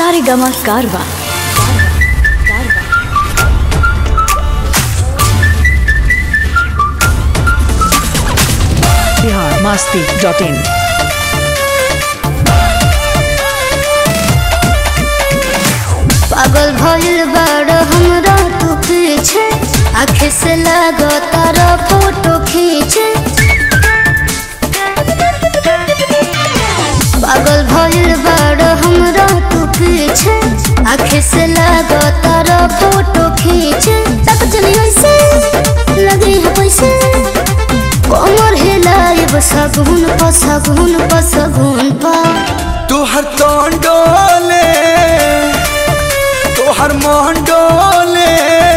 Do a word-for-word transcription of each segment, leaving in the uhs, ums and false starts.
सारेगामा कारवा। बिहार मस्ती dot in. पागल भइल बाड़ हमरा तू पीछे, आँखें से लागो तारा फोटो खींचे। पागल भइल बाड़ हमरा तू पीछे, आँखें से लागो तारा फोटो खींचे। तक चली ऐसे लगे है पैसे, कमर हिलाए सगुन पा सगुन पा सगुन पा। तुहर तो डोले तोहर मोहन डोले,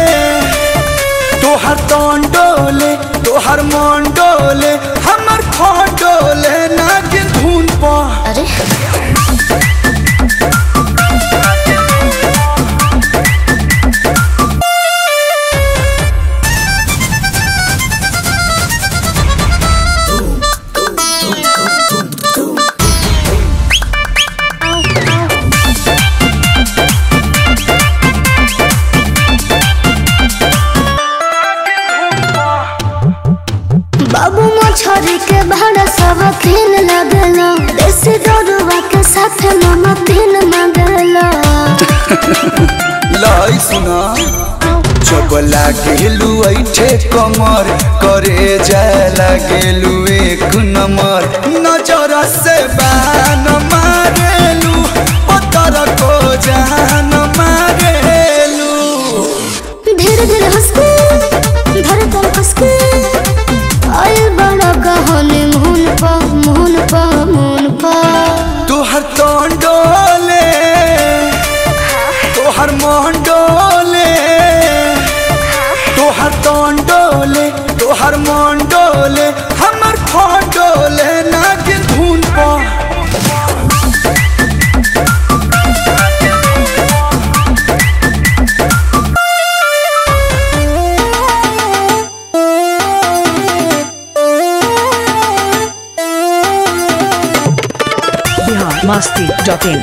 तोहर तोन डोले तोहर मोहन डोले, हमर खोन डोले नागिन धुन पा। अरे बाबू मछरी के भाड़ा सब तीन लगलो, देसी दरुआ के साथ नमकीन मंगलो। लाई सुना जब लागेलू ऐठे कमर, करे जाए लागेलू एक नंबर। नजर से बान मारेलू, पत्थर को जान मारेलू। धीरे धीरे हंस के धड़कन कस के आए बड़ा कहानी मोहन पा मोहन पा मोहन पा। तोहर तोन डोले तोहर मोहन डोले, तोहर तोन डोले तोहर मोहन डोले, हमर खोन डोले नागिन धुन पा। बिहार मस्ती डॉट इन।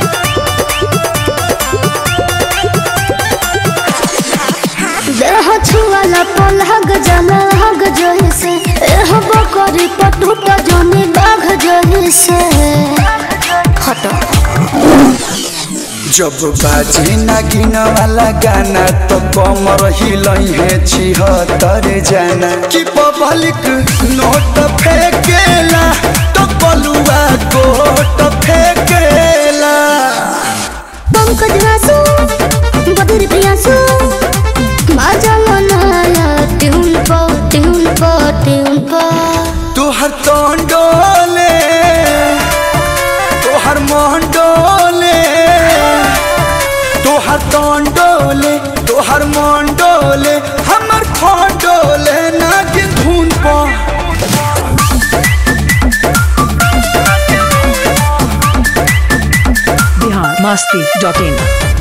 देह छुआला पलहग जला हग जैसे, एह बकरी पटुट जमी बाघ जैसे। हटो जब बाजे नागिन वाला गाना, तो कमर हिलई है छिहत्तर जाना। कि पब्लिक नोट फेंकेला, तो बलुआ कोट फेंकेला। पंकज वासु बदर प्रियासु, माजा मनाया ट्यून पा ट्यून पा ट्यून पा। तोहर तोन डोले तोहर मोहन डोले, तोहर तोन डोले तोहर मोहन डोले, हमर खोन डोले नागिन धुन पा। बिहार मस्ती डॉट इन।